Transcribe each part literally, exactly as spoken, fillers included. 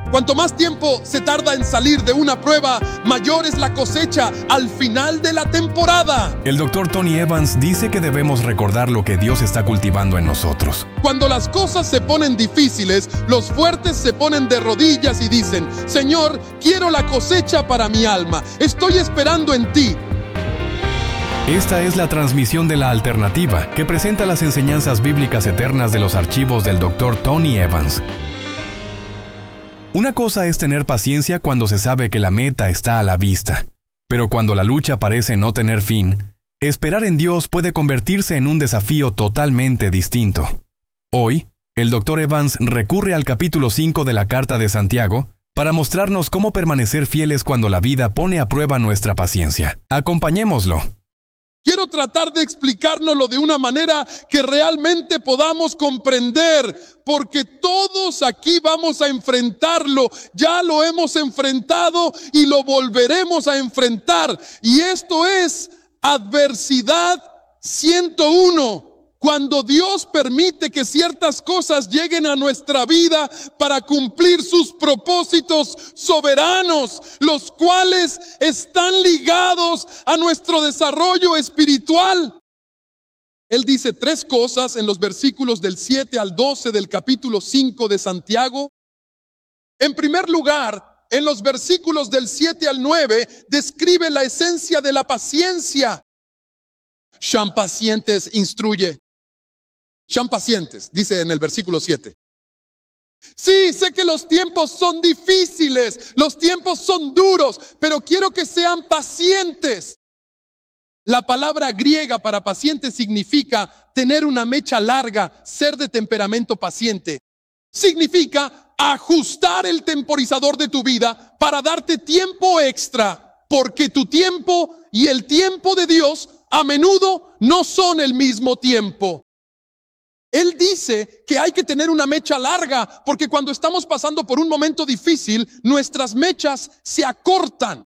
Cuanto más tiempo se tarda en salir de una prueba, mayor es la cosecha al final de la temporada. El doctor Tony Evans dice que debemos recordar lo que Dios está cultivando en nosotros. Cuando las cosas se ponen difíciles, los fuertes se ponen de rodillas y dicen: Señor, quiero la cosecha para mi alma. Estoy esperando en ti. Esta es la transmisión de La Alternativa, que presenta las enseñanzas bíblicas eternas de los archivos del doctor Tony Evans. Una cosa es tener paciencia cuando se sabe que la meta está a la vista, pero cuando la lucha parece no tener fin, esperar en Dios puede convertirse en un desafío totalmente distinto. Hoy, el doctor Evans recurre al capítulo cinco de la Carta de Santiago para mostrarnos cómo permanecer fieles cuando la vida pone a prueba nuestra paciencia. Acompañémoslo. Quiero tratar de explicárnoslo de una manera que realmente podamos comprender, porque todos aquí vamos a enfrentarlo. Ya lo hemos enfrentado y lo volveremos a enfrentar. Y esto es adversidad ciento uno. Cuando Dios permite que ciertas cosas lleguen a nuestra vida para cumplir sus propósitos soberanos, los cuales están ligados a nuestro desarrollo espiritual. Él dice tres cosas en los versículos del siete al doce del capítulo cinco de Santiago. En primer lugar, en los versículos del siete al nueve, describe la esencia de la paciencia. Sean pacientes, instruye. Sean pacientes, dice en el versículo siete. Sí, sé que los tiempos son difíciles, los tiempos son duros, pero quiero que sean pacientes. La palabra griega para paciente significa tener una mecha larga, ser de temperamento paciente. Significa ajustar el temporizador de tu vida para darte tiempo extra, porque tu tiempo y el tiempo de Dios a menudo no son el mismo tiempo. Él dice que hay que tener una mecha larga, porque cuando estamos pasando por un momento difícil, nuestras mechas se acortan.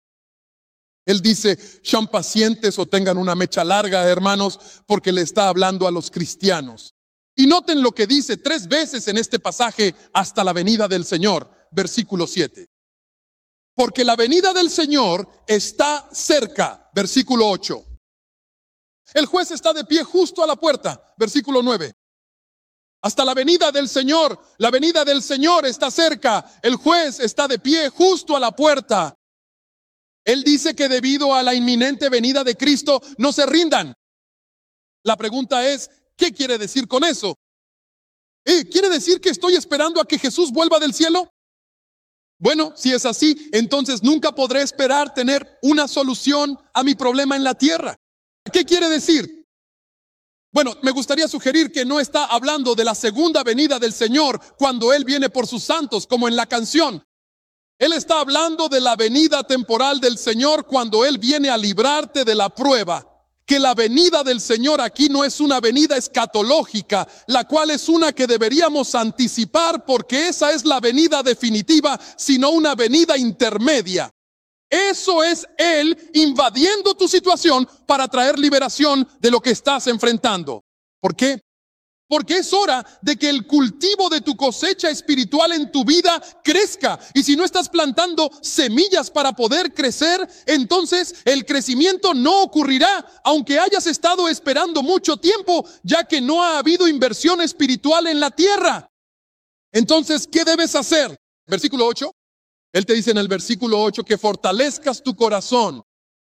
Él dice: sean pacientes o tengan una mecha larga, hermanos, porque le está hablando a los cristianos. Y noten lo que dice tres veces en este pasaje: hasta la venida del Señor, versículo siete. Porque la venida del Señor está cerca, versículo ocho. El juez está de pie justo a la puerta, versículo nueve. Hasta la venida del Señor, la venida del Señor está cerca. El juez está de pie justo a la puerta. Él dice que debido a la inminente venida de Cristo, no se rindan. La pregunta es, ¿qué quiere decir con eso? ¿Eh, ¿Quiere decir que estoy esperando a que Jesús vuelva del cielo? Bueno, si es así, entonces nunca podré esperar tener una solución a mi problema en la tierra. ¿Qué quiere decir? Bueno, me gustaría sugerir que no está hablando de la segunda venida del Señor cuando Él viene por sus santos, como en la canción. Él está hablando de la venida temporal del Señor cuando Él viene a librarte de la prueba. Que la venida del Señor aquí no es una venida escatológica, la cual es una que deberíamos anticipar porque esa es la venida definitiva, sino una venida intermedia. Eso es Él invadiendo tu situación para traer liberación de lo que estás enfrentando. ¿Por qué? Porque es hora de que el cultivo de tu cosecha espiritual en tu vida crezca. Y si no estás plantando semillas para poder crecer, entonces el crecimiento no ocurrirá, aunque hayas estado esperando mucho tiempo, ya que no ha habido inversión espiritual en la tierra. Entonces, ¿qué debes hacer? Versículo ocho. Él te dice en el versículo ocho que fortalezcas tu corazón.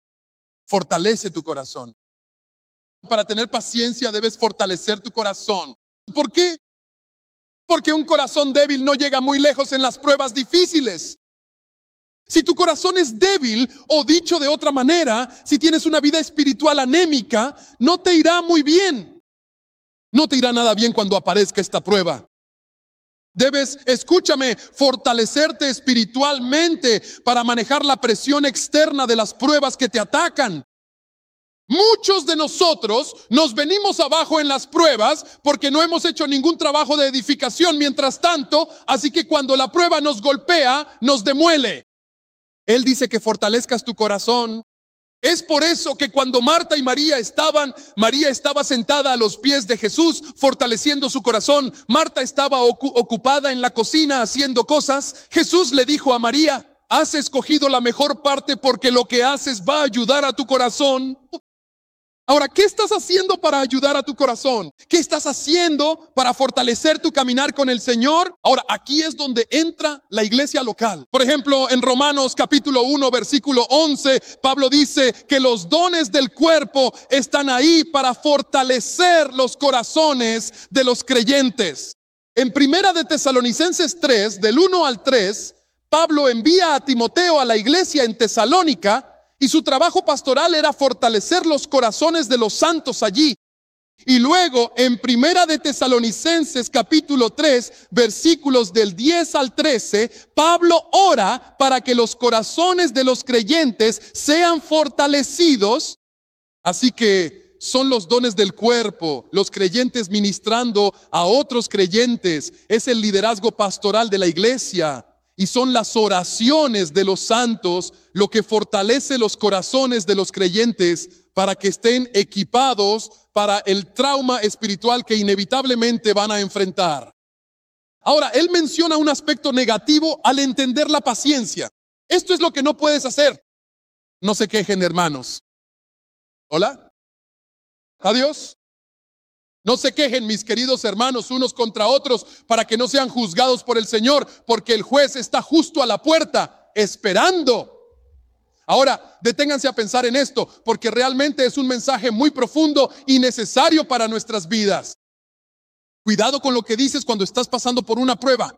Fortalece tu corazón. Para tener paciencia debes fortalecer tu corazón. ¿Por qué? Porque un corazón débil no llega muy lejos en las pruebas difíciles. Si tu corazón es débil, o dicho de otra manera, si tienes una vida espiritual anémica, no te irá muy bien. No te irá nada bien cuando aparezca esta prueba. Debes, escúchame, fortalecerte espiritualmente para manejar la presión externa de las pruebas que te atacan. Muchos de nosotros nos venimos abajo en las pruebas porque no hemos hecho ningún trabajo de edificación mientras tanto, así que cuando la prueba nos golpea, nos demuele. Él dice que fortalezcas tu corazón Es por eso que cuando Marta y María estaban, María estaba sentada a los pies de Jesús, fortaleciendo su corazón. Marta estaba ocu- ocupada en la cocina haciendo cosas. Jesús le dijo a María: has escogido la mejor parte, porque lo que haces va a ayudar a tu corazón. Ahora, ¿qué estás haciendo para ayudar a tu corazón? ¿Qué estás haciendo para fortalecer tu caminar con el Señor? Ahora, aquí es donde entra la iglesia local. Por ejemplo, en Romanos capítulo uno, versículo once, Pablo dice que los dones del cuerpo están ahí para fortalecer los corazones de los creyentes. En Primera de Tesalonicenses tres, del uno al tres, Pablo envía a Timoteo a la iglesia en Tesalónica, y su trabajo pastoral era fortalecer los corazones de los santos allí. Y luego en Primera de Tesalonicenses capítulo tres, versículos del diez al trece, Pablo ora para que los corazones de los creyentes sean fortalecidos. Así que son los dones del cuerpo, los creyentes ministrando a otros creyentes. Es el liderazgo pastoral de la iglesia. Y son las oraciones de los santos lo que fortalece los corazones de los creyentes para que estén equipados para el trauma espiritual que inevitablemente van a enfrentar. Ahora, él menciona un aspecto negativo al entender la paciencia. Esto es lo que no puedes hacer. No se quejen, hermanos. ¿Hola? ¿Adiós? No se quejen, mis queridos hermanos, unos contra otros, para que no sean juzgados por el Señor, porque el juez está justo a la puerta, esperando. Ahora, deténganse a pensar en esto, porque realmente es un mensaje muy profundo y necesario para nuestras vidas. Cuidado con lo que dices cuando estás pasando por una prueba.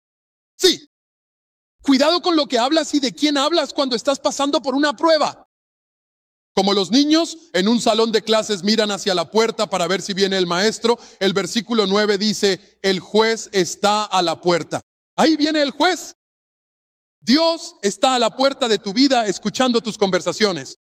Sí. Cuidado con lo que hablas y de quién hablas cuando estás pasando por una prueba. Como los niños en un salón de clases miran hacia la puerta para ver si viene el maestro, el versículo nueve dice: el juez está a la puerta. Ahí viene el juez. Dios está a la puerta de tu vida escuchando tus conversaciones.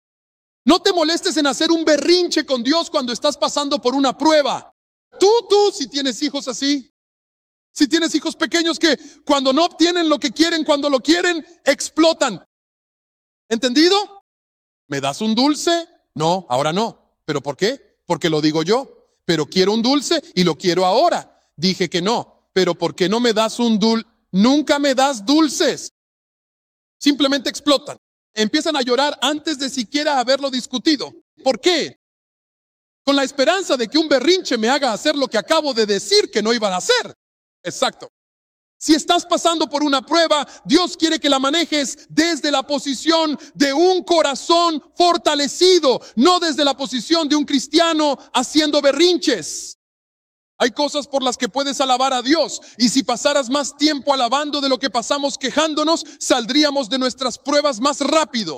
No te molestes en hacer un berrinche con Dios cuando estás pasando por una prueba. Tú, tú, si tienes hijos así, si tienes hijos pequeños que cuando no obtienen lo que quieren, cuando lo quieren, explotan. ¿Entendido? ¿Me das un dulce? No, ahora no. ¿Pero por qué? Porque lo digo yo. Pero quiero un dulce y lo quiero ahora. Dije que no. Pero ¿por qué no me das un dulce? Nunca me das dulces. Simplemente explotan. Empiezan a llorar antes de siquiera haberlo discutido. ¿Por qué? Con la esperanza de que un berrinche me haga hacer lo que acabo de decir que no iban a hacer. Exacto. Si estás pasando por una prueba, Dios quiere que la manejes desde la posición de un corazón fortalecido, no desde la posición de un cristiano haciendo berrinches. Hay cosas por las que puedes alabar a Dios, y si pasaras más tiempo alabando de lo que pasamos quejándonos, saldríamos de nuestras pruebas más rápido.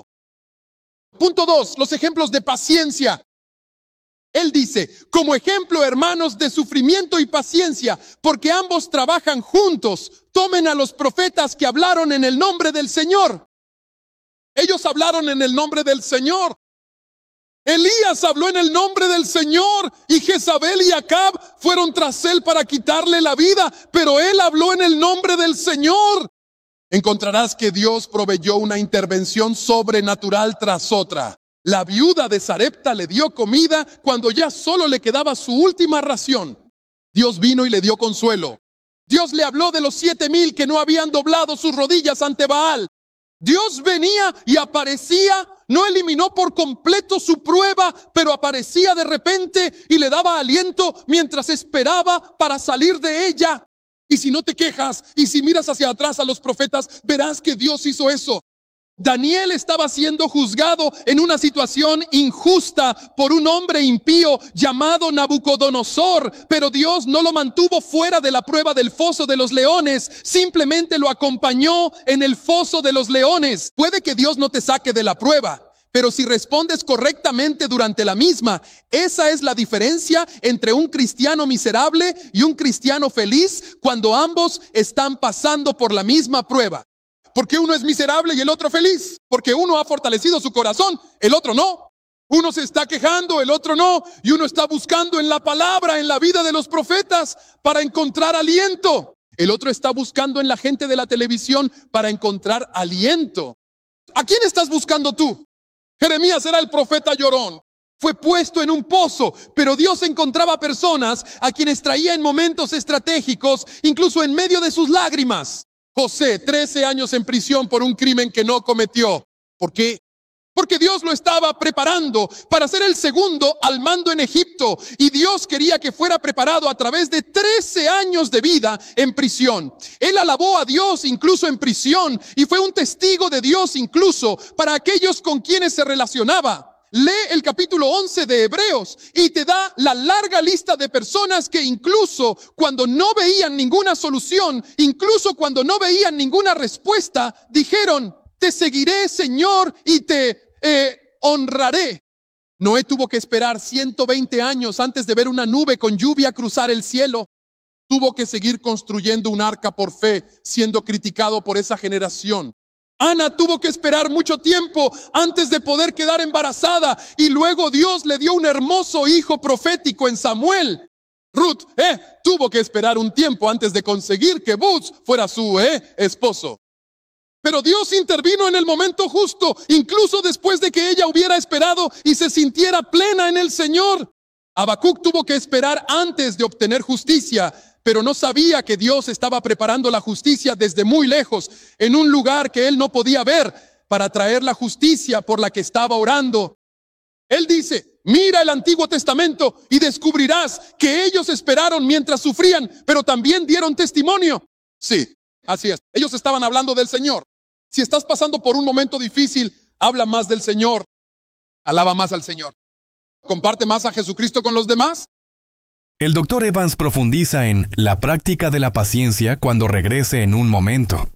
Punto dos, los ejemplos de paciencia. Él dice: como ejemplo, hermanos, de sufrimiento y paciencia, porque ambos trabajan juntos, tomen a los profetas que hablaron en el nombre del Señor. Ellos hablaron en el nombre del Señor. Elías habló en el nombre del Señor, y Jezabel y Acab fueron tras él para quitarle la vida, pero él habló en el nombre del Señor. Encontrarás que Dios proveyó una intervención sobrenatural tras otra. La viuda de Sarepta le dio comida cuando ya solo le quedaba su última ración. Dios vino y le dio consuelo. Dios le habló de los siete mil que no habían doblado sus rodillas ante Baal. Dios venía y aparecía, no eliminó por completo su prueba, pero aparecía de repente y le daba aliento mientras esperaba para salir de ella. Y si no te quejas y si miras hacia atrás a los profetas, verás que Dios hizo eso. Daniel estaba siendo juzgado en una situación injusta por un hombre impío llamado Nabucodonosor, pero Dios no lo mantuvo fuera de la prueba del foso de los leones, simplemente lo acompañó en el foso de los leones. Puede que Dios no te saque de la prueba, pero si respondes correctamente durante la misma, esa es la diferencia entre un cristiano miserable y un cristiano feliz cuando ambos están pasando por la misma prueba. Porque uno es miserable y el otro feliz. Porque uno ha fortalecido su corazón, el otro no. Uno se está quejando, el otro no. Y uno está buscando en la palabra, en la vida de los profetas, para encontrar aliento. El otro está buscando en la gente de la televisión para encontrar aliento. ¿A quién estás buscando tú? Jeremías era el profeta llorón. Fue puesto en un pozo, pero Dios encontraba personas a quienes traía en momentos estratégicos, incluso en medio de sus lágrimas. José, trece años en prisión por un crimen que no cometió. ¿Por qué? Porque Dios lo estaba preparando para ser el segundo al mando en Egipto. Y Dios quería que fuera preparado a través de trece años de vida en prisión. Él alabó a Dios incluso en prisión y fue un testigo de Dios incluso para aquellos con quienes se relacionaba. Lee el capítulo once de Hebreos y te da la larga lista de personas que incluso cuando no veían ninguna solución, incluso cuando no veían ninguna respuesta, dijeron: te seguiré, Señor, y te eh, honraré. Noé tuvo que esperar ciento veinte años antes de ver una nube con lluvia cruzar el cielo. Tuvo que seguir construyendo un arca por fe, siendo criticado por esa generación. Ana tuvo que esperar mucho tiempo antes de poder quedar embarazada y luego Dios le dio un hermoso hijo profético en Samuel. Ruth eh, tuvo que esperar un tiempo antes de conseguir que Booz fuera su eh, esposo. Pero Dios intervino en el momento justo, incluso después de que ella hubiera esperado y se sintiera plena en el Señor. Habacuc tuvo que esperar antes de obtener justicia, pero no sabía que Dios estaba preparando la justicia desde muy lejos, en un lugar que él no podía ver, para traer la justicia por la que estaba orando. Él dice: mira el Antiguo Testamento y descubrirás que ellos esperaron mientras sufrían, pero también dieron testimonio. Sí, así es. Ellos estaban hablando del Señor. Si estás pasando por un momento difícil, habla más del Señor. Alaba más al Señor. Comparte más a Jesucristo con los demás. El doctor Evans profundiza en la práctica de la paciencia cuando regrese en un momento.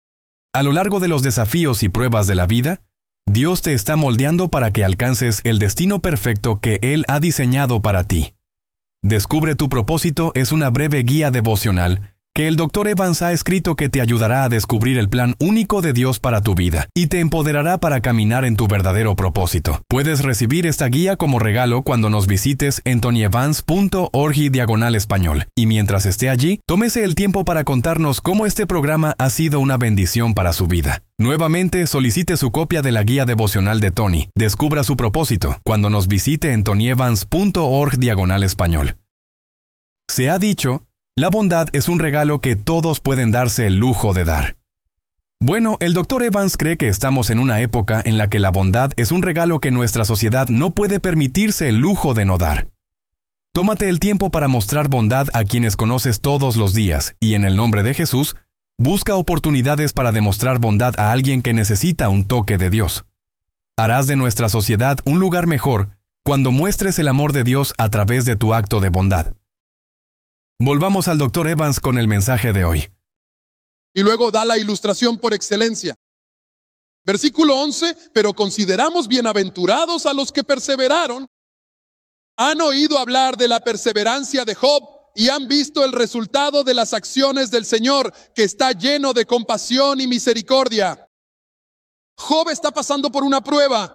A lo largo de los desafíos y pruebas de la vida, Dios te está moldeando para que alcances el destino perfecto que Él ha diseñado para ti. Descubre tu propósito es una breve guía devocional que el doctor Evans ha escrito que te ayudará a descubrir el plan único de Dios para tu vida y te empoderará para caminar en tu verdadero propósito. Puedes recibir esta guía como regalo cuando nos visites en tonyevans punto org diagonal español. Y mientras esté allí, tómese el tiempo para contarnos cómo este programa ha sido una bendición para su vida. Nuevamente, solicite su copia de la guía devocional de Tony. Descubra su propósito cuando nos visite en tonyevans punto org diagonal español. Se ha dicho: la bondad es un regalo que todos pueden darse el lujo de dar. Bueno, el doctor Evans cree que estamos en una época en la que la bondad es un regalo que nuestra sociedad no puede permitirse el lujo de no dar. Tómate el tiempo para mostrar bondad a quienes conoces todos los días y, en el nombre de Jesús, busca oportunidades para demostrar bondad a alguien que necesita un toque de Dios. Harás de nuestra sociedad un lugar mejor cuando muestres el amor de Dios a través de tu acto de bondad. Volvamos al doctor Evans con el mensaje de hoy. Y luego da la ilustración por excelencia. Versículo once, pero consideramos bienaventurados a los que perseveraron. Han oído hablar de la perseverancia de Job y han visto el resultado de las acciones del Señor, que está lleno de compasión y misericordia. Job está pasando por una prueba.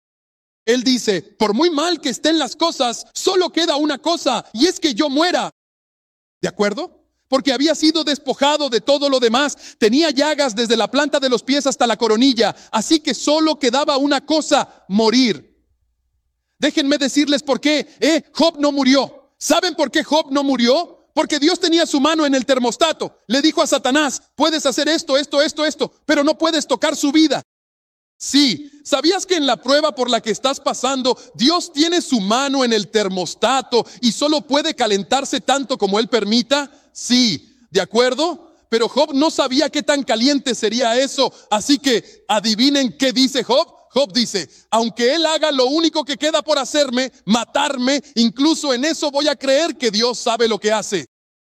Él dice: por muy mal que estén las cosas, solo queda una cosa, y es que yo muera. ¿De acuerdo? Porque había sido despojado de todo lo demás. Tenía llagas desde la planta de los pies hasta la coronilla. Así que solo quedaba una cosa: morir. Déjenme decirles por qué eh, Job no murió. ¿Saben por qué Job no murió? Porque Dios tenía su mano en el termostato. Le dijo a Satanás: puedes hacer esto, esto, esto, esto, pero no puedes tocar su vida. Sí, ¿sabías que en la prueba por la que estás pasando, Dios tiene su mano en el termostato y solo puede calentarse tanto como Él permita? Sí, ¿de acuerdo? Pero Job no sabía qué tan caliente sería eso, así que adivinen qué dice Job. Job dice: aunque Él haga lo único que queda por hacerme, matarme, incluso en eso voy a creer que Dios sabe lo que hace.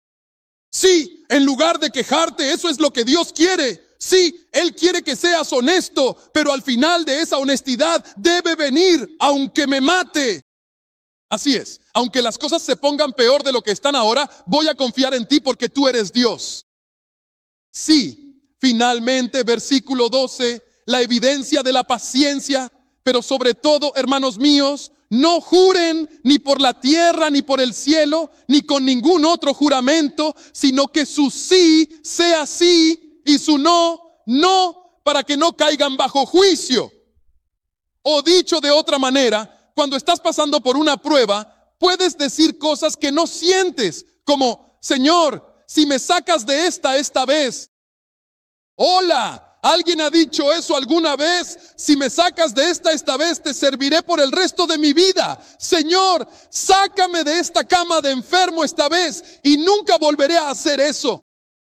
Sí, en lugar de quejarte, eso es lo que Dios quiere. Sí, Él quiere que seas honesto, pero al final de esa honestidad debe venir: aunque me mate. Así es, aunque las cosas se pongan peor de lo que están ahora, voy a confiar en ti porque tú eres Dios. Sí, finalmente, versículo doce, la evidencia de la paciencia, pero sobre todo, hermanos míos, no juren ni por la tierra, ni por el cielo, ni con ningún otro juramento, sino que su sí sea sí y su no, no, para que no caigan bajo juicio. O dicho de otra manera, cuando estás pasando por una prueba, puedes decir cosas que no sientes, como, Señor, si me sacas de esta esta vez. Hola. ¿Alguien ha dicho eso alguna vez? Si me sacas de esta esta vez, te serviré por el resto de mi vida. Señor, sácame de esta cama de enfermo esta vez y nunca volveré a hacer eso.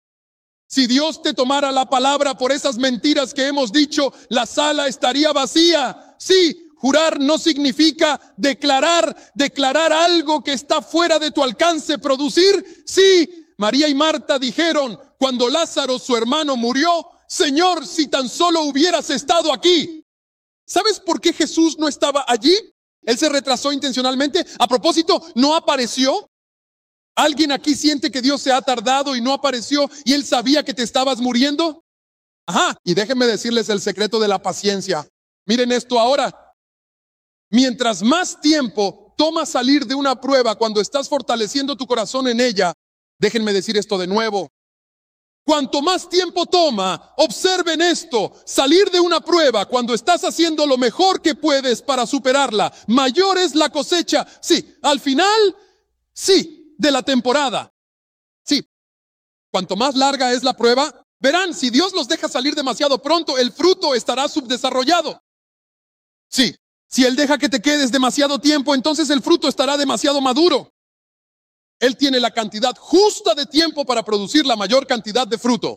Si Dios te tomara la palabra por esas mentiras que hemos dicho, la sala estaría vacía. Sí, jurar no significa declarar, declarar algo que está fuera de tu alcance producir. Sí, María y Marta dijeron, cuando Lázaro, su hermano, murió, Señor, si tan solo hubieras estado aquí. ¿Sabes por qué Jesús no estaba allí? Él se retrasó intencionalmente. A propósito, no apareció. ¿Alguien aquí siente que Dios se ha tardado y no apareció y Él sabía que te estabas muriendo? Ajá, y déjenme decirles el secreto de la paciencia. Miren esto ahora. Mientras más tiempo toma salir de una prueba cuando estás fortaleciendo tu corazón en ella, déjenme decir esto de nuevo. Cuanto más tiempo toma, observen esto, salir de una prueba cuando estás haciendo lo mejor que puedes para superarla, mayor es la cosecha. Sí, al final, sí, de la temporada. Sí, cuanto más larga es la prueba, verán, si Dios los deja salir demasiado pronto, el fruto estará subdesarrollado. Sí, si Él deja que te quedes demasiado tiempo, entonces el fruto estará demasiado maduro. Él tiene la cantidad justa de tiempo para producir la mayor cantidad de fruto.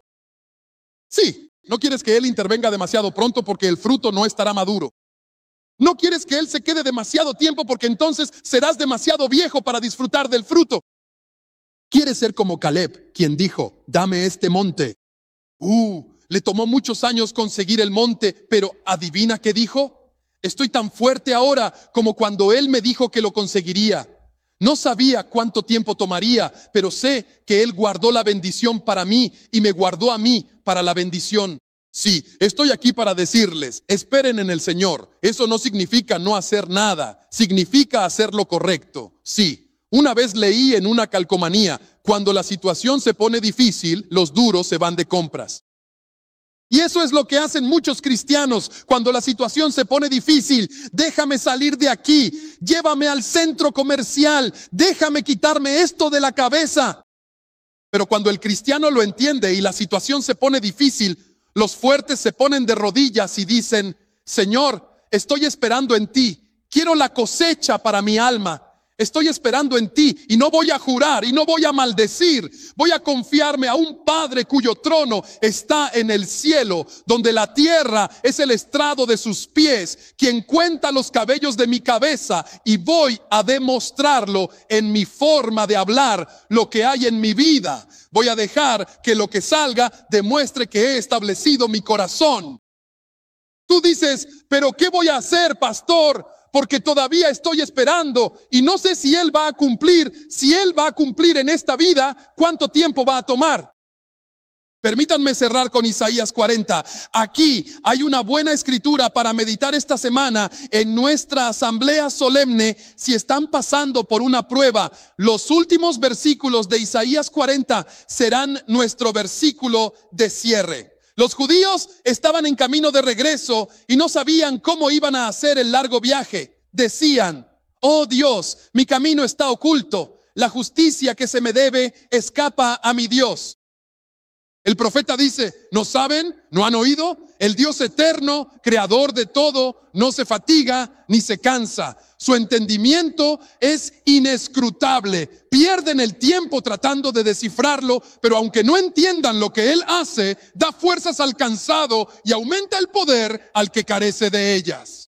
Sí, no quieres que Él intervenga demasiado pronto porque el fruto no estará maduro. No quieres que Él se quede demasiado tiempo porque entonces serás demasiado viejo para disfrutar del fruto. Quieres ser como Caleb, quien dijo, dame este monte. Uh, le tomó muchos años conseguir el monte, pero ¿adivina qué dijo? Estoy tan fuerte ahora como cuando Él me dijo que lo conseguiría. No sabía cuánto tiempo tomaría, pero sé que Él guardó la bendición para mí y me guardó a mí para la bendición. Sí, estoy aquí para decirles, esperen en el Señor. Eso no significa no hacer nada, significa hacer lo correcto. Sí, una vez leí en una calcomanía, cuando la situación se pone difícil, los duros se van de compras. Y eso es lo que hacen muchos cristianos cuando la situación se pone difícil. Déjame salir de aquí, llévame al centro comercial, déjame quitarme esto de la cabeza. Pero cuando el cristiano lo entiende y la situación se pone difícil, los fuertes se ponen de rodillas y dicen, Señor, estoy esperando en ti, quiero la cosecha para mi alma. Estoy esperando en ti y no voy a jurar y no voy a maldecir. Voy a confiarme a un Padre cuyo trono está en el cielo, donde la tierra es el estrado de sus pies, quien cuenta los cabellos de mi cabeza, y voy a demostrarlo en mi forma de hablar, lo que hay en mi vida. Voy a dejar que lo que salga demuestre que he establecido mi corazón. Tú dices, pero ¿qué voy a hacer, pastor? Porque todavía estoy esperando y no sé si Él va a cumplir. Si Él va a cumplir en esta vida, ¿cuánto tiempo va a tomar? Permítanme cerrar con Isaías cuarenta. Aquí hay una buena escritura para meditar esta semana en nuestra asamblea solemne. Si están pasando por una prueba, los últimos versículos de Isaías cuarenta serán nuestro versículo de cierre. Los judíos estaban en camino de regreso y no sabían cómo iban a hacer el largo viaje. Decían, oh Dios, mi camino está oculto. La justicia que se me debe escapa a mi Dios. El profeta dice, ¿no saben? ¿No han oído? El Dios eterno, creador de todo, no se fatiga ni se cansa. Su entendimiento es inescrutable. Pierden el tiempo tratando de descifrarlo, pero aunque no entiendan lo que Él hace, da fuerzas al cansado y aumenta el poder al que carece de ellas.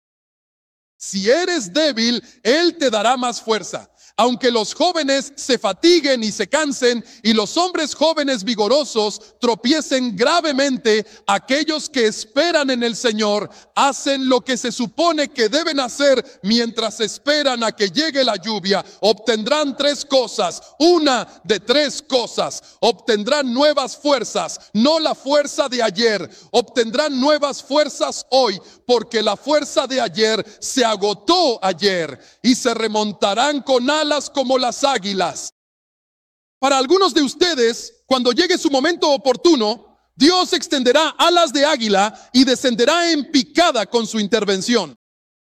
Si eres débil, Él te dará más fuerza. Aunque los jóvenes se fatiguen y se cansen y los hombres jóvenes vigorosos tropiecen gravemente, aquellos que esperan en el Señor hacen lo que se supone que deben hacer mientras esperan a que llegue la lluvia. Obtendrán tres cosas, una de tres cosas. Obtendrán nuevas fuerzas, no la fuerza de ayer. Obtendrán nuevas fuerzas hoy, porque la fuerza de ayer se agotó ayer, y se remontarán con alas como las águilas. Para algunos de ustedes, cuando llegue su momento oportuno, Dios extenderá alas de águila y descenderá en picada con su intervención.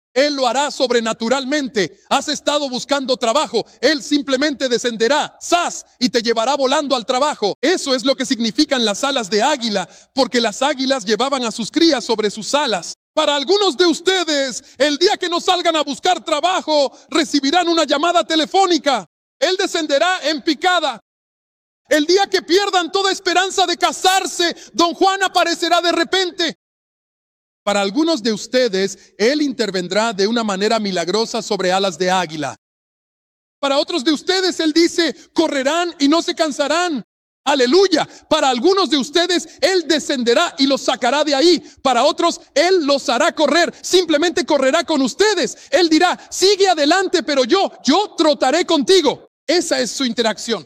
Él lo hará sobrenaturalmente. Has estado buscando trabajo. Él simplemente descenderá, ¡zas!, y te llevará volando al trabajo. Eso es lo que significan las alas de águila, porque las águilas llevaban a sus crías sobre sus alas. Para algunos de ustedes, el día que no salgan a buscar trabajo, recibirán una llamada telefónica. Él descenderá en picada. El día que pierdan toda esperanza de casarse, don Juan aparecerá de repente. Para algunos de ustedes, Él intervendrá de una manera milagrosa sobre alas de águila. Para otros de ustedes, Él dice, correrán y no se cansarán. Aleluya. Para algunos de ustedes, Él descenderá y los sacará de ahí. Para otros, Él los hará correr. Simplemente correrá con ustedes. Él dirá, sigue adelante, pero yo, yo trotaré contigo. Esa es su interacción.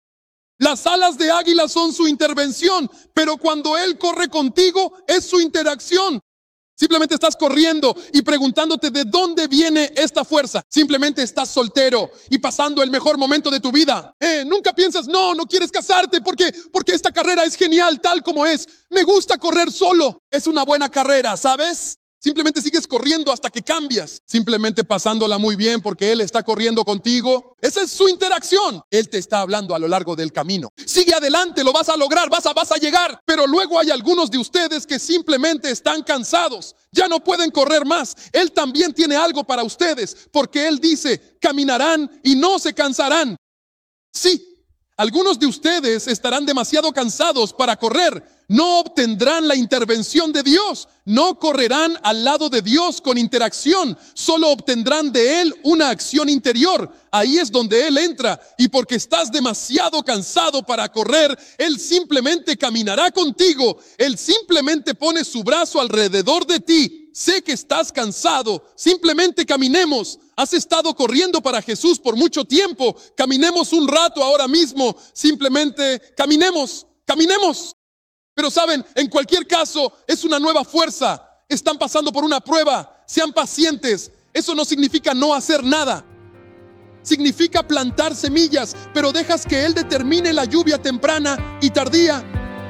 Las alas de águila son su intervención, pero cuando Él corre contigo, es su interacción. Simplemente estás corriendo y preguntándote de dónde viene esta fuerza. Simplemente estás soltero y pasando el mejor momento de tu vida. Eh, nunca piensas, no, no quieres casarte porque, porque esta carrera es genial tal como es. Me gusta correr solo. Es una buena carrera, ¿sabes? Simplemente sigues corriendo hasta que cambias. Simplemente pasándola muy bien porque Él está corriendo contigo. Esa es su interacción. Él te está hablando a lo largo del camino. Sigue adelante, lo vas a lograr, vas a, vas a llegar. Pero luego hay algunos de ustedes que simplemente están cansados. Ya no pueden correr más. Él también tiene algo para ustedes porque Él dice, caminarán y no se cansarán. Sí. Algunos de ustedes estarán demasiado cansados para correr. No obtendrán la intervención de Dios. No correrán al lado de Dios con interacción. Solo obtendrán de Él una acción interior. Ahí es donde Él entra. Y porque estás demasiado cansado para correr, Él simplemente caminará contigo. Él simplemente pone su brazo alrededor de ti. Sé que estás cansado. Simplemente caminemos. Has estado corriendo para Jesús por mucho tiempo. Caminemos un rato ahora mismo. Simplemente caminemos, caminemos. Pero saben, en cualquier caso, es una nueva fuerza. Están pasando por una prueba. Sean pacientes. Eso no significa no hacer nada. Significa plantar semillas, pero dejas que Él determine la lluvia temprana y tardía.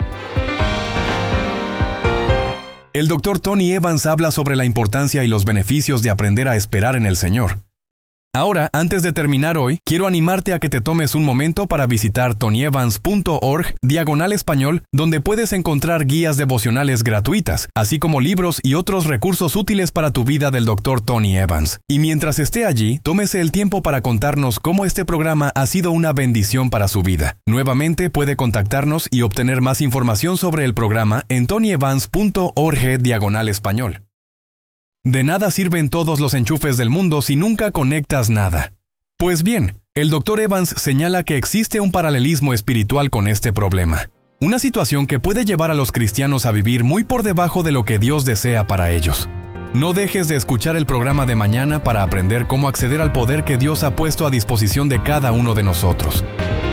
El doctor Tony Evans habla sobre la importancia y los beneficios de aprender a esperar en el Señor. Ahora, antes de terminar hoy, quiero animarte a que te tomes un momento para visitar tonyevans punto org diagonal español, donde puedes encontrar guías devocionales gratuitas, así como libros y otros recursos útiles para tu vida del doctor Tony Evans. Y mientras esté allí, tómese el tiempo para contarnos cómo este programa ha sido una bendición para su vida. Nuevamente puede contactarnos y obtener más información sobre el programa en tonyevans punto org diagonal español. De nada sirven todos los enchufes del mundo si nunca conectas nada. Pues bien, el doctor Evans señala que existe un paralelismo espiritual con este problema. Una situación que puede llevar a los cristianos a vivir muy por debajo de lo que Dios desea para ellos. No dejes de escuchar el programa de mañana para aprender cómo acceder al poder que Dios ha puesto a disposición de cada uno de nosotros.